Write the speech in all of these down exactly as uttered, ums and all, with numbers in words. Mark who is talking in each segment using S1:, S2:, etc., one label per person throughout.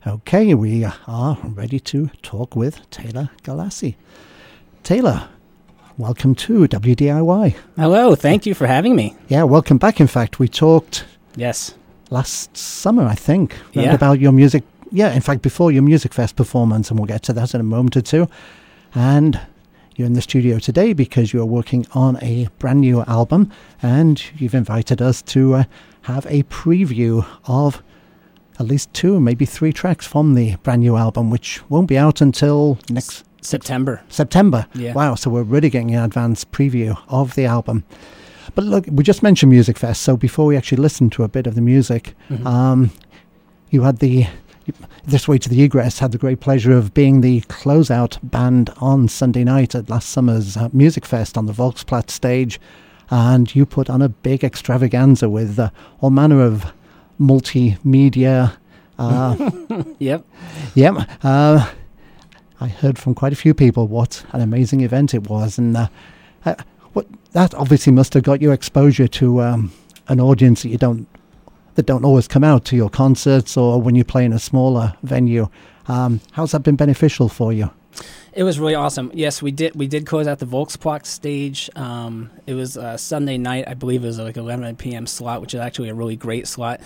S1: Okay, we are ready to talk with Taylor Galassi. Taylor, welcome to W D I Y.
S2: Hello, thank you for having me.
S1: Yeah, welcome back. In fact, we talked
S2: Yes.
S1: last summer, I think, right,
S2: Yeah.
S1: about your music. Yeah, in fact, before your Music Fest performance, and we'll get to that in a moment or two. And you're in the studio today because you're working on a brand new album, and you've invited us to uh, have a preview of at least two, maybe three tracks from the brand new album, which won't be out until next
S2: September.
S1: September.
S2: Yeah.
S1: Wow, so we're really getting an advanced preview of the album. But look, we just mentioned Music Fest, so before we actually listen to a bit of the music,
S2: Mhm.
S1: um, you had the, This Way to the Egress had the great pleasure of being the closeout band on Sunday night at last summer's uh, Music Fest on the Volksplatz stage, and you put on a big extravaganza with uh, all manner of multimedia. Uh,
S2: Yep.
S1: yeah, uh, I heard from quite a few people what an amazing event it was, and uh, uh, what that obviously must have got you exposure to um, an audience that you don't that don't always come out to your concerts or when you play in a smaller venue. Um, how's that been beneficial for you?
S2: It was really awesome. Yes, we did we did close out the Volksplatz stage. Um, it was uh, Sunday night. I believe it was like eleven p.m. slot, which is actually a really great slot.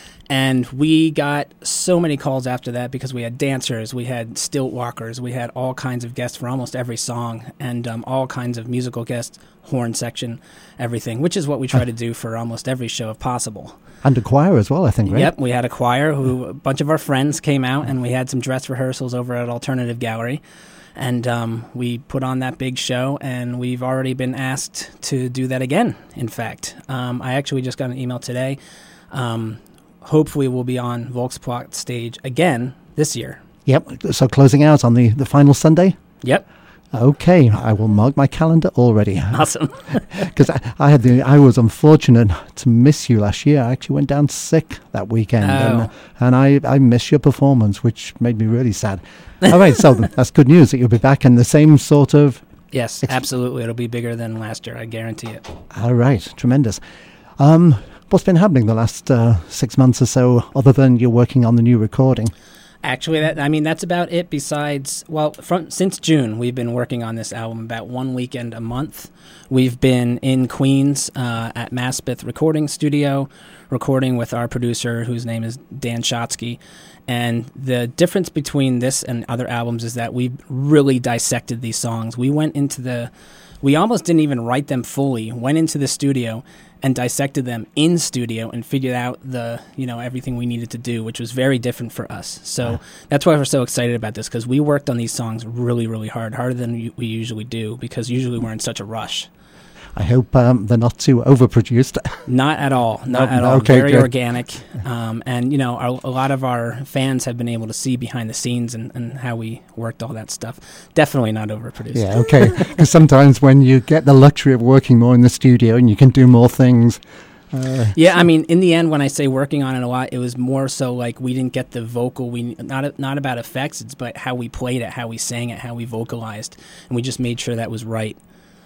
S2: And we got so many calls after that because we had dancers, we had stilt walkers, we had all kinds of guests for almost every song, and um, all kinds of musical guests, horn section, everything, which is what we try to do for almost every show if possible.
S1: And a choir as well, I think, right?
S2: Yep, we had a choir who a bunch of our friends came out, and we had some dress rehearsals over at Alternative Gallery. And um, we put on that big show, and we've already been asked to do that again, in fact. Um, I actually just got an email today. Um, hopefully we'll be on Volksplatz stage again this year.
S1: Yep, so closing out on the, the final Sunday?
S2: Yep.
S1: Okay, I will mark my calendar already.
S2: Awesome.
S1: Because I, I had the, I was unfortunate to miss you last year. I actually went down sick that weekend,
S2: Oh.
S1: and, and I, I missed your performance, which made me really sad. All right, so that's good news that you'll be back in the same sort of...
S2: Yes, absolutely. It'll be bigger than last year, I guarantee it.
S1: All right, tremendous. Um, what's been happening the last uh, six months or so, other than you're working on the new recording?
S2: Actually, that I mean, that's about it. Besides, well, from since June, we've been working on this album about one weekend a month. We've been in Queens uh, at Maspeth Recording Studio, recording with our producer, whose name is Dan Shotsky. And the difference between this and other albums is that we really dissected these songs. We went into the, we almost didn't even write them fully. Went into the studio and dissected them in studio and figured out the, you know, everything we needed to do, which was very different for us. So
S1: Yeah.
S2: that's why we're so excited about this, because we worked on these songs really, really hard, harder than we- we usually do, because usually we're in such a rush.
S1: I hope um, they're not too overproduced.
S2: Not at all. Not
S1: No,
S2: at all.
S1: okay,
S2: Very
S1: good.
S2: organic. Um, and, you know, our, a lot of our fans have been able to see behind the scenes and, and how we worked all that stuff. Definitely not overproduced.
S1: Yeah, okay. Because sometimes when you get the luxury of working more in the studio and you can do more things... Uh,
S2: Yeah, I mean, in the end, when I say working on it a lot, it was more so like we didn't get the vocal. We not not about effects, it's but how we played it, how we sang it, how we vocalized, and we just made sure that was right.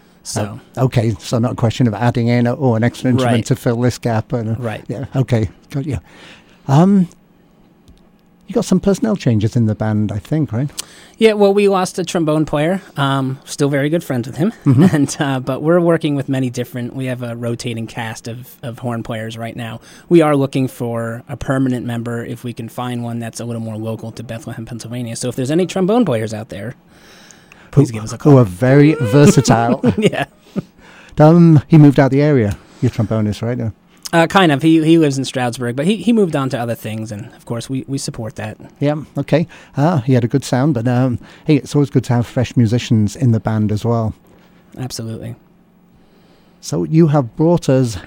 S2: So
S1: uh, okay, so not a question of adding in oh, an extra instrument
S2: Right.
S1: to fill this gap. And, uh,
S2: right.
S1: Yeah, okay, got you. Um, you got some personnel changes in the band, I think, right?
S2: Yeah, well, we lost a trombone player. Um, still very good friends with him,
S1: Mhm.
S2: and uh, but we're working with many different. We have a rotating cast of, of horn players right now. We are looking for a permanent member if we can find one that's a little more local to Bethlehem, Pennsylvania. So if there's any trombone players out there, please
S1: who,
S2: give us a
S1: Who
S2: call.
S1: are very versatile.
S2: Yeah,
S1: Um, he moved out the area, your trombonist, right? Uh,
S2: uh, kind of. He he lives in Stroudsburg, but he, he moved on to other things, and of course we, we support that.
S1: yeah, okay. Ah, he had a good sound, but um, hey, it's always good to have fresh musicians in the band as well.
S2: Absolutely.
S1: So you have brought us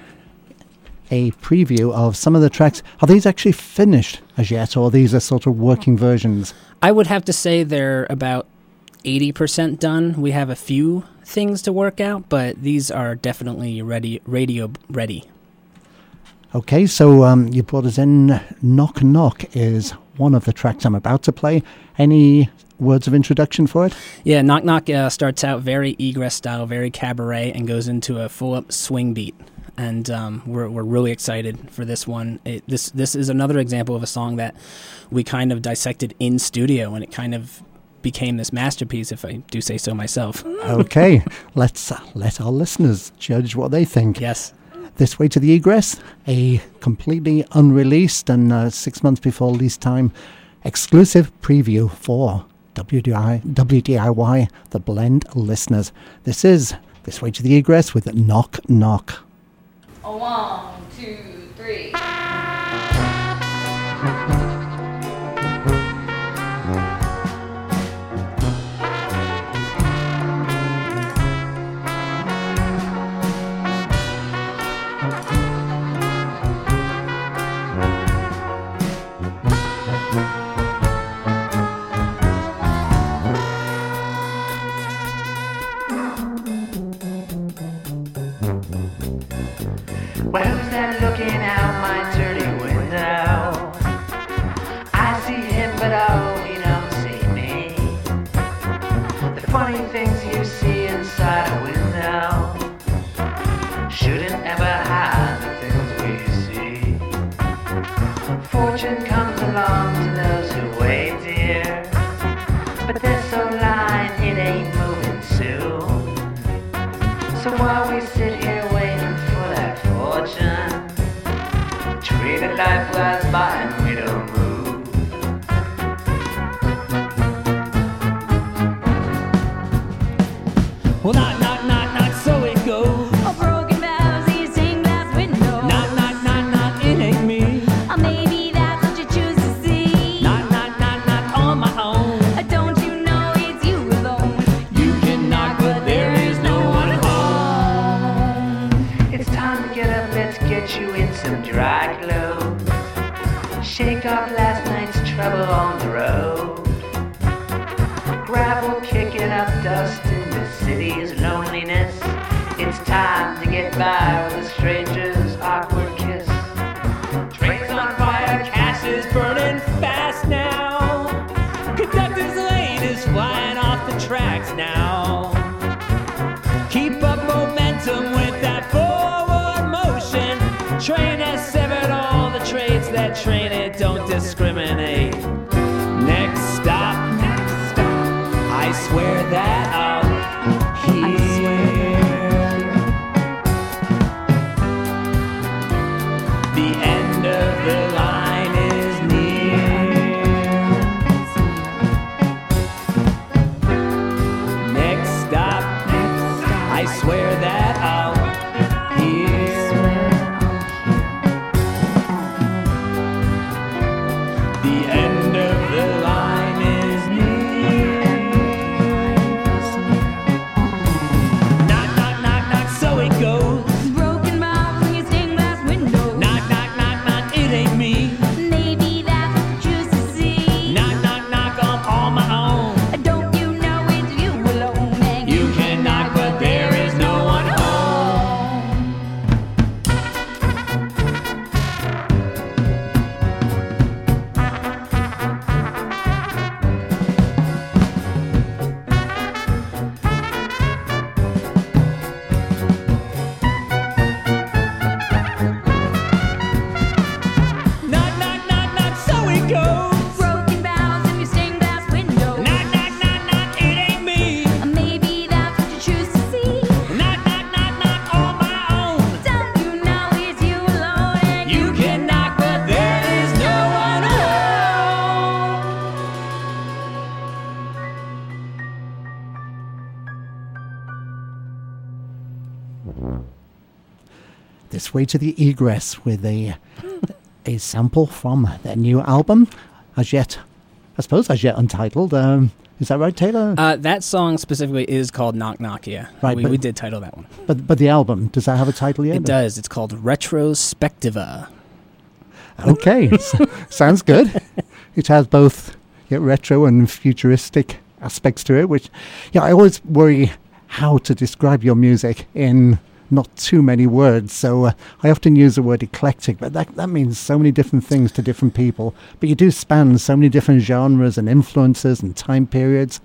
S1: a preview of some of the tracks. Are these actually finished as yet, or these are sort of working versions?
S2: I would have to say they're about eighty percent done. We have a few things to work out, but these are definitely ready, radio ready.
S1: Okay, so um, you brought us in. Knock Knock is one of the tracks I'm about to play. Any words of introduction for it?
S2: Yeah, Knock Knock uh, starts out very egress style, very cabaret, and goes into a full up swing beat. and um, we're we're really excited for this one. It, this this is another example of a song that we kind of dissected in studio, and it kind of became this masterpiece, if I do say so myself.
S1: Okay, let's uh, let our listeners judge what they think.
S2: Yes.
S1: This Way to the Egress, a completely unreleased and uh, six months before release time exclusive preview for W D I, W D I Y, The Blend listeners. This is This Way to the Egress with Knock Knock.
S3: A one, two, three.
S4: Well, who's that looking out my dirty window? I see him, but oh, he don't see me. The funny things you see inside a window shouldn't ever hide the things we see. Fortune comes along to those who wait, dear, but they're so lying, it ain't moving soon. So while we sit here waiting for that fortune, treated life flies by and we don't move.
S5: Well, knock, knock, knock, knock, so it goes.
S3: A broken Bowsy stained glass window.
S5: Knock, knock, knock, knock, it ain't me.
S3: Or maybe that's what you choose to see.
S5: Knock, knock, knock, knock, on my own.
S3: Uh, Don't you know it's you alone?
S5: You can knock, but there is no one home.
S4: It's time to get up, let's get you in some dry clothes. Shake off last night's trouble on the road. Gravel kicking up dust in the city's loneliness. It's time to get by with a stranger's awkward kiss.
S5: Trains on fire, cash is burning fast now. Conductor's lane is flying off the tracks now. Keep up momentum with that forward motion. Train has severed all the trades that train it don't discriminate. Next stop, next stop. I swear that I'll hear. The end of the line is near. Next stop, next stop. I swear that I'll hear. The end of the line is near. Knock, knock, knock, knock, so it goes.
S3: Broken Bowsy stained glass window.
S5: Knock, knock, knock, knock, it ain't me.
S3: Maybe that's what you choose to see.
S5: Knock, knock, knock, I'm on my own.
S3: Uh, Don't you know it's you alone? And
S5: You can knock, but there is no one home. Knock, knock, knock, knock, so it goes.
S3: broken Bowsy stained glass window.
S5: Knock, knock, knock, knock, it ain't me.
S3: Uh, Maybe that's what you choose to see.
S5: Knock, knock, knock, knock, on my own.
S3: Don't you know it's you alone? And
S5: You can knock, but there is no one home.
S1: This Way to the Egress with a a sample from their new album, as yet, I suppose, as yet untitled. Um, is that right, Taylor?
S2: Uh, that song specifically is called Knock Knock, yeah.
S1: Right,
S2: we,
S1: but-
S2: we did title that one.
S1: but but the album, does that have a title yet?
S2: It does. It's called Retrospectiva.
S1: Okay, s- sounds good. It has both yeah, retro and futuristic aspects to it, which, yeah, I always worry how to describe your music in not too many words. So uh, I often use the word eclectic, but that, that means so many different things to different people. But you do span so many different genres and influences and time periods.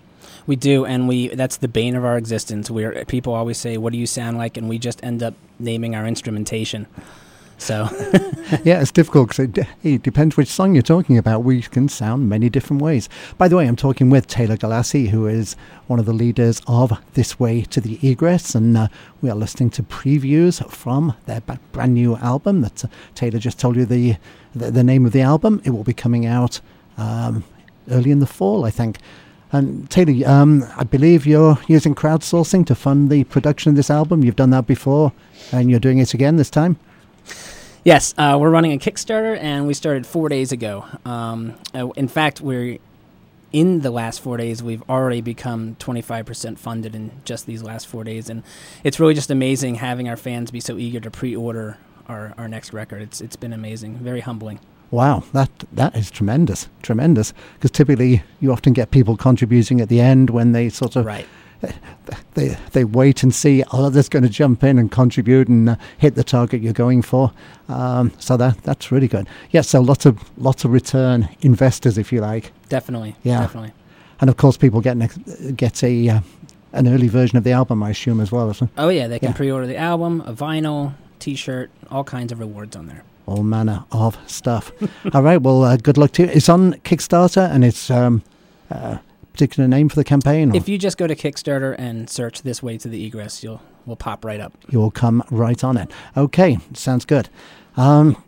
S2: We do, and we that's the bane of our existence. We're people always say, "What do you sound like?" and we just end up naming our instrumentation. So,
S1: Yeah, it's difficult because it, de- it depends which song you're talking about. We can sound many different ways. By the way, I'm talking with Taylor Galassi, who is one of the leaders of This Way to the Egress, and uh, we are listening to previews from their ba- brand new album that uh, Taylor just told you the, the the name of the album. It will be coming out um, early in the fall, I think. And Taylor, um, I believe you're using crowdsourcing to fund the production of this album. You've done that before, and you're doing it again this time.
S2: yes, uh, we're running a Kickstarter, and we started four days ago. Um, uh, in fact, we're in the last four days. We've already become twenty-five percent funded in just these last four days, and it's really just amazing having our fans be so eager to pre-order our, our next record. It's it's been amazing, very humbling.
S1: Wow, that that is tremendous, tremendous. Because typically you often get people contributing at the end when they sort of
S2: Right.
S1: they they wait and see others going to jump in and contribute and uh, hit the target you're going for. Um, so that that's really good. Yeah, so lots of lots of return investors, if you like,
S2: Definitely.
S1: Yeah.
S2: Definitely.
S1: and of course people get an ex- get a uh, an early version of the album, I assume, as well. Isn't it?
S2: Oh yeah, they can
S1: Yeah.
S2: pre-order the album, a vinyl, T-shirt, all kinds of rewards on there.
S1: All manner of stuff. All right, well, uh, good luck to you. It's on Kickstarter, and it's um, uh, particular name for the campaign. Or
S2: If you just go to Kickstarter and search "This Way to the Egress," you'll will pop right up.
S1: you will come right on it. Okay, sounds good. Um,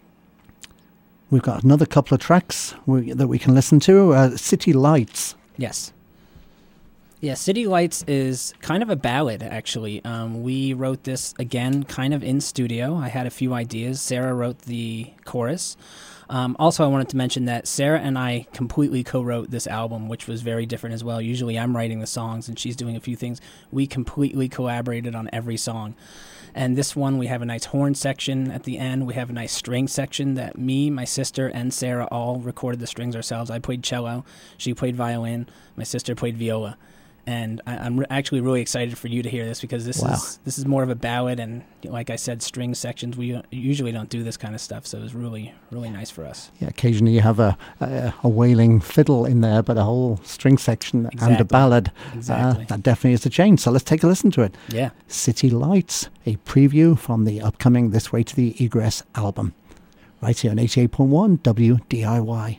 S1: we've got another couple of tracks we, that we can listen to. Uh, City Lights.
S2: Yes. Yeah, City Lights is kind of a ballad, actually. Um, we wrote this, again, kind of in studio. I had a few ideas. Sarah wrote the chorus. Um, also, I wanted to mention that Sarah and I completely co-wrote this album, which was very different as well. Usually I'm writing the songs and she's doing a few things. We completely collaborated on every song. And this one, we have a nice horn section at the end. We have a nice string section that me, my sister, and Sarah all recorded the strings ourselves. I played cello. She played violin. My sister played viola. And I, I'm re- actually really excited for you to hear this because this
S1: Wow.
S2: is this is more of a ballad, and like I said, string sections. We don't- usually don't do this kind of stuff, so it was really really nice for us.
S1: Yeah, occasionally you have a, a, a wailing fiddle in there, but a whole string section and a
S2: Exactly.
S1: ballad.
S2: Exactly.
S1: Uh, that definitely is a change. So let's take a listen to it.
S2: Yeah.
S1: City Lights, a preview from the upcoming This Way to the Egress album. Right here on eighty-eight point one W D I Y.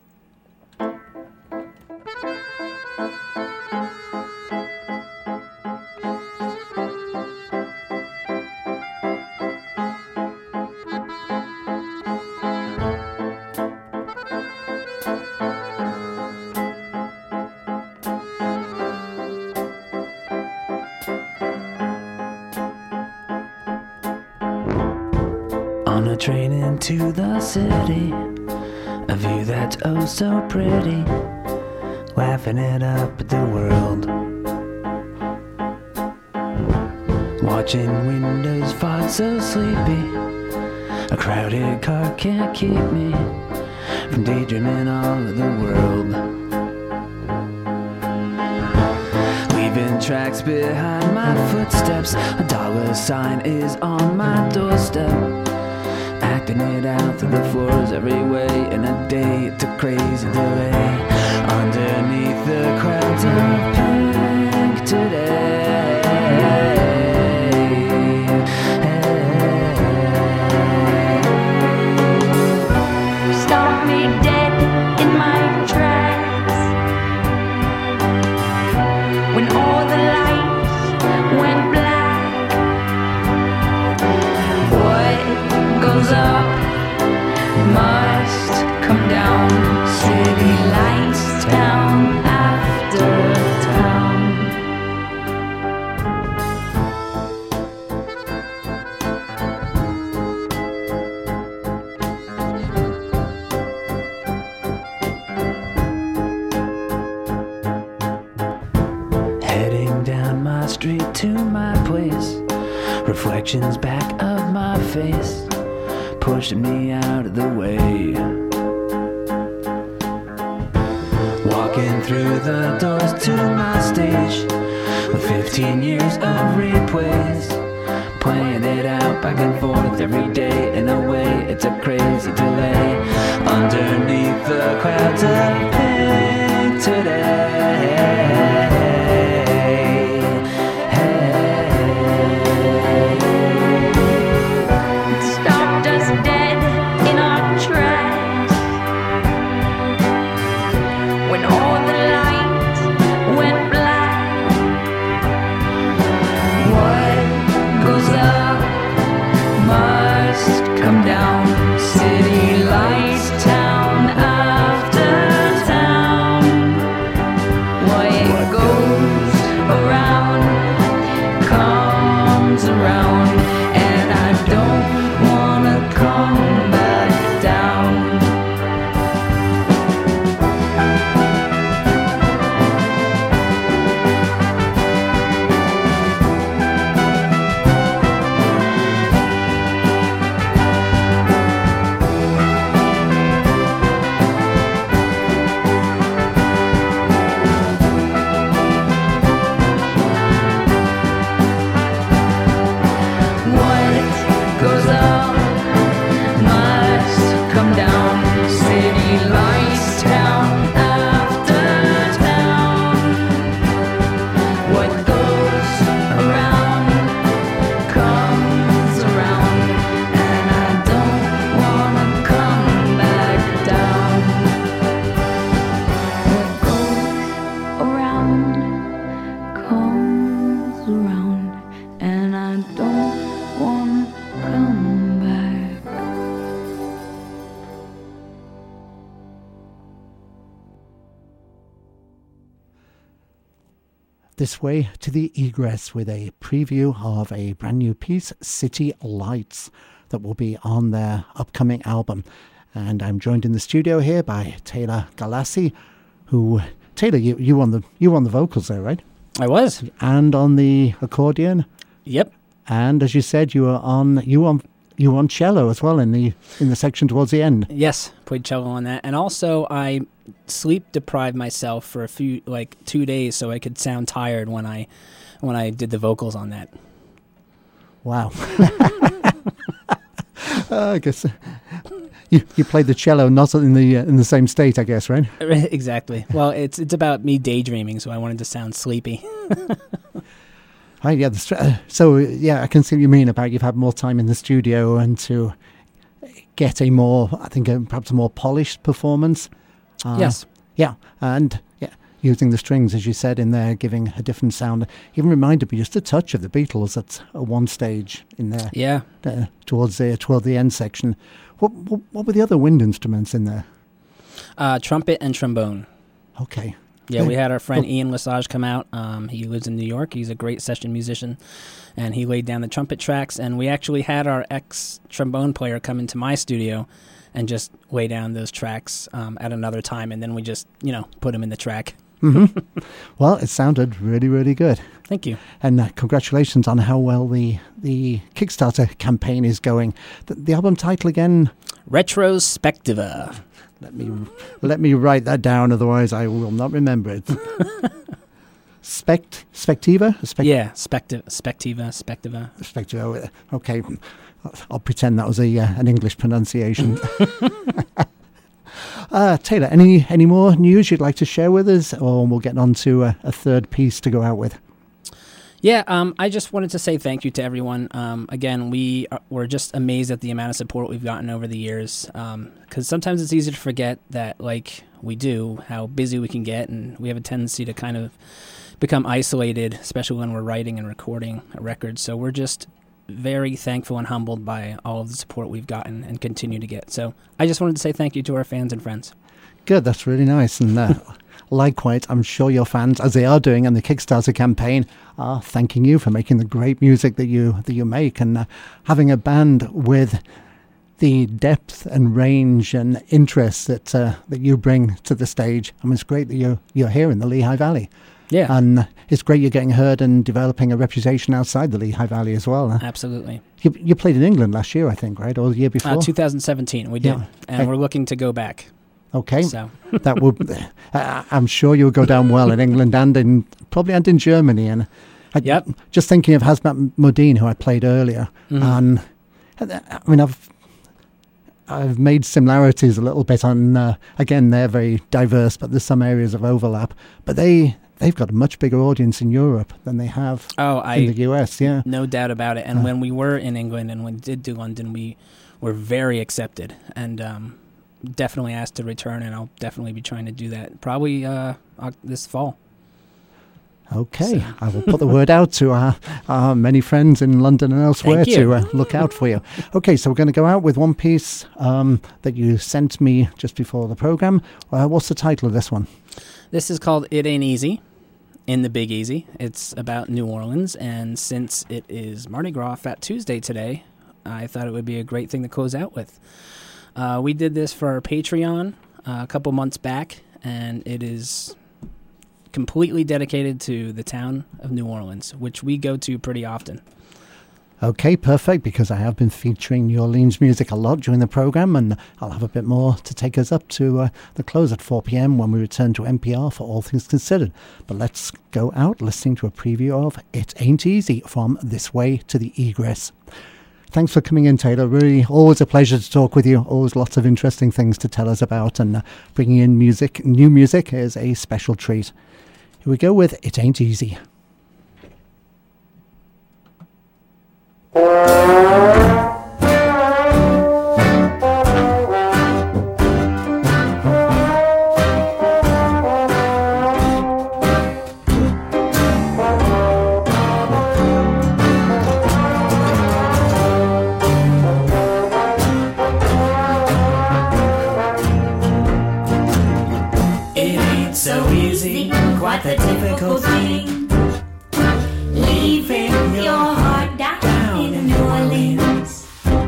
S5: On a train into the city, a view that's oh so pretty, laughing it up at the world. Watching windows fog so sleepy, a crowded car can't keep me from daydreaming of the world. Leaving tracks behind my footsteps, a dollar sign is on my doorstep. Acting it out through the floors every way. In a day, it's a crazy delay. Underneath the crowds of pink today.
S3: Stop me dead in my tracks when all the lights went black. What goes up must come down. City lights, town after town.
S5: Heading down my street to my place, reflections back of my face, pushing me out of the way. Walking through the doors to my stage, with fifteen years of replays, playing it out back and forth every day. In a way, it's a crazy delay. Underneath the clouds of pink today.
S3: when all the lights went black. What goes up must come down. City lights, town after town. What goes around comes around, and I don't wanna come back down. What goes up must come down. City lights, town after town. What goes around comes around, and I don't wanna come back down. What goes around comes around, and I don't wanna come back.
S1: This way to the egress with a preview of a brand new piece, City Lights, that will be on their upcoming album. And I'm joined in the studio here by Taylor Galassi, who Taylor, you you on the you on the vocals there, right?
S2: I was.
S1: And on the accordion,
S2: Yep.
S1: and as you said, you were on you on you were on cello as well in the in the section towards the end.
S2: Yes, played cello on that. And also I sleep deprived myself for a few like two days so I could sound tired when I when I did the vocals on that.
S1: Wow. uh, I guess uh, you you played the cello not in the uh, in the same state, I guess, right?
S2: Exactly. Well, it's it's about me daydreaming, so I wanted to sound sleepy.
S1: Right, yeah. The, str- uh, so yeah, I can see what you mean about you've had more time in the studio and to get a more, I think, a, perhaps a more polished performance. Uh,
S2: Yes.
S1: Yeah, and yeah, using the strings as you said in there, giving a different sound. Even reminded me just a touch of the Beatles at uh, one stage in there.
S2: Yeah.
S1: Uh, towards the toward the end section. What, what what were the other wind instruments in there?
S2: Uh, trumpet and trombone.
S1: Okay.
S2: Yeah, we had our friend
S1: Oh.
S2: Ian Lesage come out. Um, he lives in New York. He's a great session musician, and he laid down the trumpet tracks. And we actually had our ex-trombone player come into my studio and just lay down those tracks um, at another time, and then we just, you know, put them in the track.
S1: hmm Well, it sounded really, really good.
S2: Thank you.
S1: And uh, congratulations on how well the the Kickstarter campaign is going. The, the album title again?
S2: Retrospectiva.
S1: Let me let me write that down, otherwise I will not remember it. Spect Spectiva? Spect-
S2: Yeah, specti- Spectiva, Spectiva.
S1: Spectiva. Okay, I'll pretend that was a uh, an English pronunciation. uh, Taylor, any any more news you'd like to share with us, or we'll get on to a, a third piece to go out with?
S2: Yeah, um, I just wanted to say thank you to everyone. Um, again, we are, we're just amazed at the amount of support we've gotten over the years. Because sometimes it's easy to forget that, like we do, how busy we can get, and we have a tendency to kind of become isolated, especially when we're writing and recording a record. So we're just very thankful and humbled by all of the support we've gotten and continue to get. So I just wanted to say thank you to our fans and friends.
S1: Good, that's really nice. And uh, likewise, I'm sure your fans, as they are doing in the Kickstarter campaign, are thanking you for making the great music that you that you make, and uh, having a band with the depth and range and interest that uh, that you bring to the stage. I mean, it's great that you're you're here in the Lehigh Valley.
S2: Yeah,
S1: And it's great you're getting heard and developing a reputation outside the Lehigh Valley as well.
S2: absolutely.
S1: You, you played in England last year, I think, right? Or the year before?
S2: Uh, two thousand seventeen, we did.
S1: Yeah.
S2: And
S1: Okay.
S2: we're looking to go back.
S1: Okay.
S2: So
S1: That would, uh, I'm sure you'll go down well in England and in, probably and in Germany. And I,
S2: Yep.
S1: just thinking of Hazmat Modine, who I played earlier.
S2: Mhm.
S1: And I mean, I've, I've made similarities a little bit on, uh, again, they're very diverse, but there's some areas of overlap. But they, they've got a much bigger audience in Europe than they have
S2: Oh,
S1: in the
S2: I
S1: U S, yeah.
S2: no doubt about it. And
S1: Uh.
S2: when we were in England and when we did do London, we were very accepted. And um, definitely asked to return, and I'll definitely be trying to do that probably uh, uh, this fall.
S1: Okay,
S2: So.
S1: I will put the word out to our, our many friends in London and elsewhere
S2: Thank you.
S1: to uh, look out for you. Okay, so we're going to go out with one piece um, that you sent me just before the program. Uh, what's the title of this one?
S2: This is called It Ain't Easy in the Big Easy. It's about New Orleans, and since it is Mardi Gras Fat Tuesday today, I thought it would be a great thing to close out with. Uh, we did this for our Patreon uh, a couple months back, and it is completely dedicated to the town of New Orleans, which we go to pretty often.
S1: Okay, perfect, because I have been featuring New Orleans music a lot during the program, and I'll have a bit more to take us up to uh, the close at four p.m. when we return to N P R for All Things Considered. But let's go out listening to a preview of It Ain't Easy from This Way to the Egress. Thanks for coming in, Taylor. Really, always a pleasure to talk with you. Always lots of interesting things to tell us about, and uh, bringing in music, new music, is a special treat. Here we go with It Ain't Easy.
S3: So easy, quite the difficult thing. Leaving your heart down in New Orleans.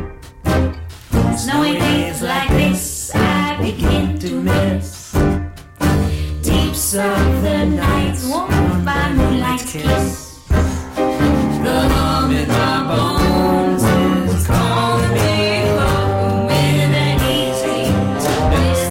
S3: Snowy days like this, I begin to miss. Deeps of the nights, warmed by moonlight's kiss. The hum in my bones is calling me home. It ain't easy to miss.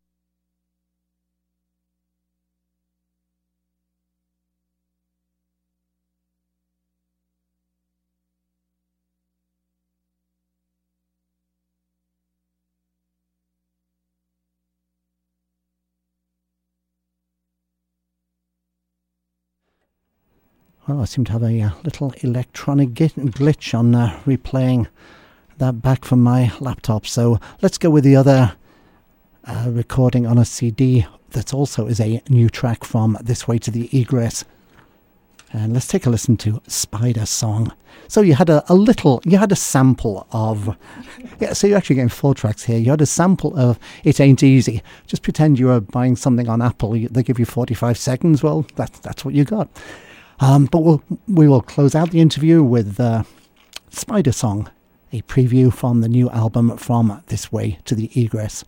S1: Well, I seem to have a uh, little electronic git- glitch on uh, replaying that back from my laptop. So let's go with the other uh, recording on a C D that also is a new track from This Way to the Egress. And let's take a listen to Spider Song. So you had a, a little, you had a sample of, yeah, so you're actually getting four tracks here. You had a sample of It Ain't Easy. Just pretend you were buying something on Apple. They give you forty-five seconds. Well, that, that's what you got. Um, but we'll, we will close out the interview with uh, Spider Song, a preview from the new album From This Way to the Egress.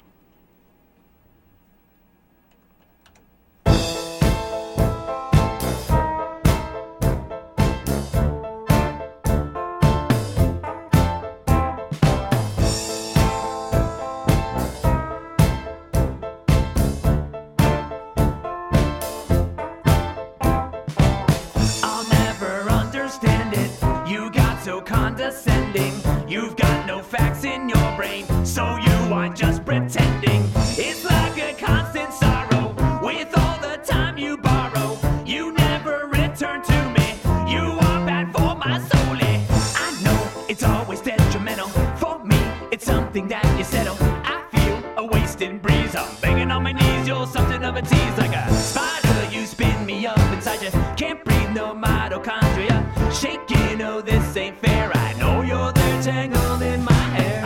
S5: Condescending, you've got no facts in your brain, so you are just pretending. It's like a constant sorrow with all the time you borrow. You never return to me, you are bad for my soul. I know it's always detrimental for me, it's something that you settle. I feel a wasted breeze, I'm begging on my knees, you're something of a tease. Like a spider, you spin me up inside you, can't breathe, no mitochondria. Shaking, oh this ain't fair, I know you're there tangled in my hair.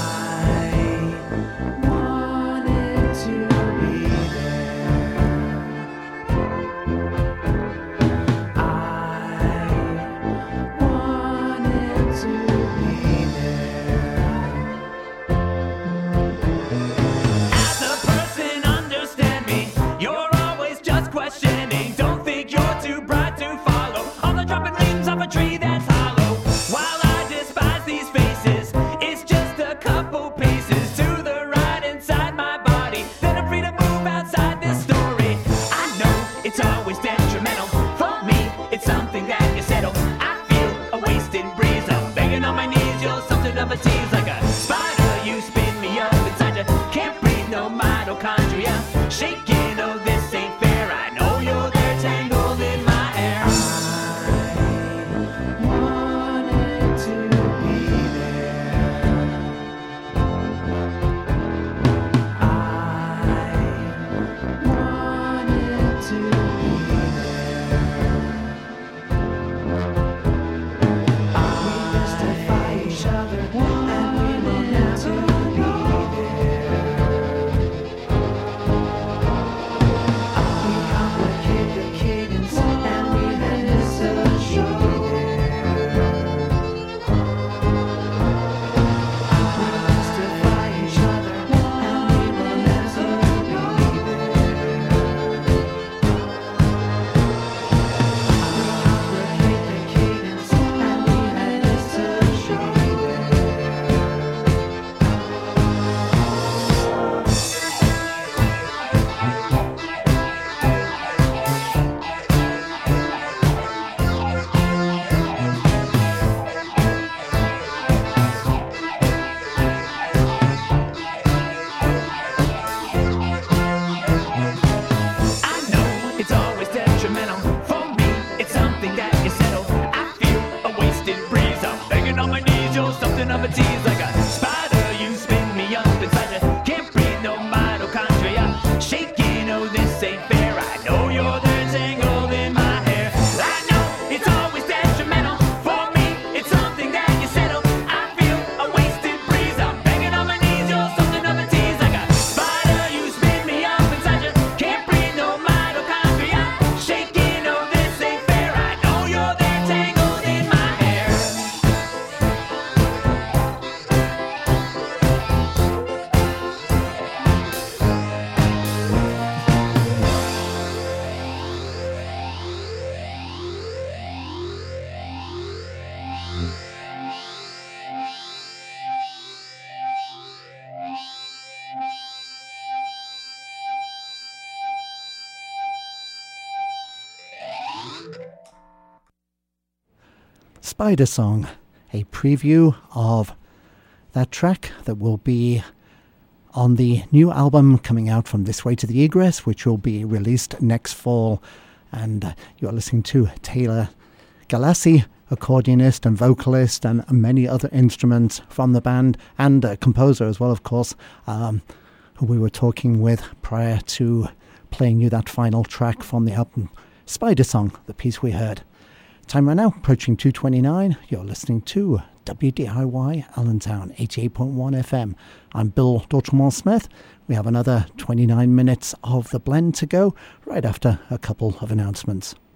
S5: I wanted to be there. I wanted to be there. As a person, understand me, you're always just questioning. Don't think you're too bright to follow all the dropping leaves of a tree that's hollow. While I despise these faces, it's just a couple paces to the right inside my body. Then I'm free to move outside this story. I know it's always detrimental for me, it's something that you settle. I feel a wasted breeze, I'm begging on my knees, you're something of a tease. Like a spider, you spin me up inside you, can't breathe, no mitochondria. Shaking, oh this ain't fair, I know you're there tangled in my hair. I wanted to be there. I
S1: Spider Song, a preview of that track that will be on the new album coming out from This Way to the Egress, which will be released next fall. And uh, you're listening to Taylor Galassi, accordionist and vocalist, and many other instruments from the band, and a composer as well, of course, um, who we were talking with prior to playing you that final track from the album Spider Song, the piece we heard. Time right now, approaching two twenty-nine. You're listening to W D I Y Allentown, eighty-eight point one F M. I'm Bill Dortmund-Smith. We have another twenty-nine minutes of the blend to go, right after a couple of announcements.